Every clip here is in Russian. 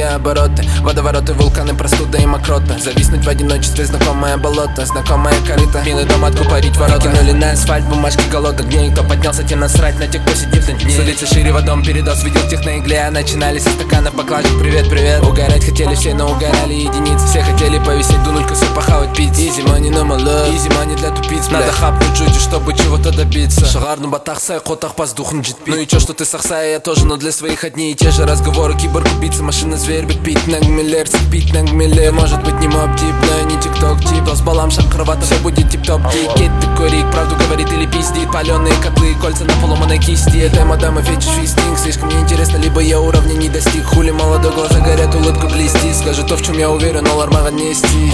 быстрые обороты, водовороты, вулканы, простуда и мокрота. Зависнуть в одиночестве, знакомое болото, знакомая корыто, милый дом откупорить ворота. Кинули на асфальт бумажки голодок дней. Кто поднялся, те насрать на тех, кто сидит на дне. С улицы шире водом передоз, видел тех на игле. А начинали со стаканов баклажек, привет, привет. Угорать хотели все, но угорали единицы. Все хотели повисеть, дунуть косу, похавать, пить. Easy money, no more love, easy money для тупиц. Надо хапнуть жути, чтобы чего-то добиться. Шагарну батах сай, котах паздухн джитпит. Ну и чё, что ты сахсай, я тоже, но для своих одни и те же разговоры. Киборг убийца, машина зверь, бит нангмиллер, спит нангмиллер. Может быть не моб-тип, но я не тикток-тип. То с балам шахкровато, все будет тип-топ. Кит, ты курик, правду говорит или пиздит. Паленые котлы, кольца на поломанной кисти. Это мадама фетиш фистинг. Слишком неинтересно, либо я уровня не достиг. Хули молодой, глаза горят, улыбка блестит. Скажи то, в чем я уверен, Олар Мага не стит.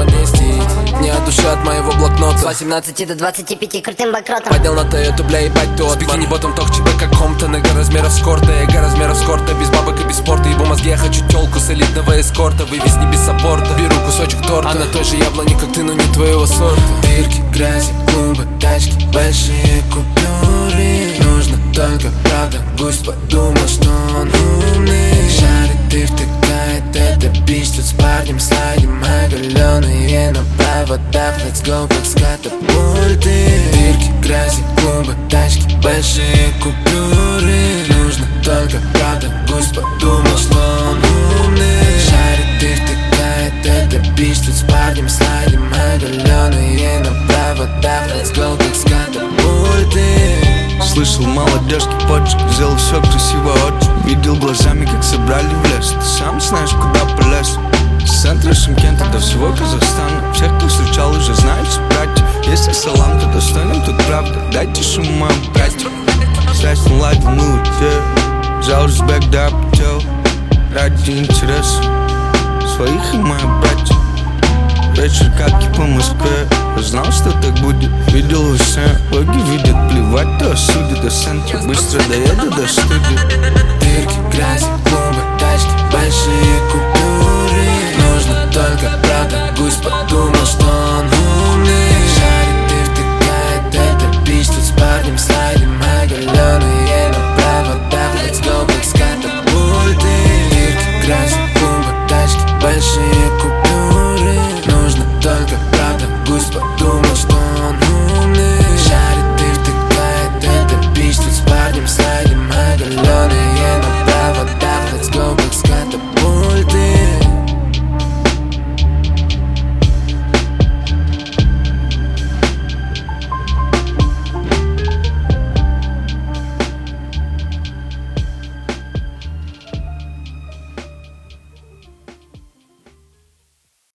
Не от души от моего блокнота. С 18 до 25 крутым банкротом. Поднял на Тойоту, бля, ебать тот. С бикини ботом ток ЧБ как Комптон. Эго размеров скорта, без бабок и без спорта. Ебу мозги, я хочу тёлку с элитного эскорта. Вывез не без саппорта, беру кусочек торта. А на той же яблоне, как ты, но не твоего сорта. Дырки, грязи, клубы, тачки, большие купюры. Нужно только правда, гусь подумал, что он умный. Шарит и втыкает, это бич, тут с парнем слайдим. Оголённые на проводах, let's go, как с катапульты. Дырки, грязи, клубы, тачки, большие купюры. Нужно только правда, гусь подумал, что он умный. Шарит и втыкает, это бич, тут с парнем слайдим. Оголённые на проводах, let's go, как с катапульты. Слышал молодежки почек, сделал все красиво очень. Видел глазами, как собрали в лес. Ты сам знаешь, куда полез. С центра Шымкента до всего Казахстана. Всех, кто встречал, уже знают, что братья. Если салам, то достойным, тут правда. Дайте шум моим братьям. Страсть на лайк, мы уйдем. Взял респект, да, потел. Ради интереса своих и моих братьев. Вечер, как и по Москве. Я знал, что так будет. Видел все, логи видят. Плевать, то осудят до центра. Быстро доеду до студии. Дырки, грязи,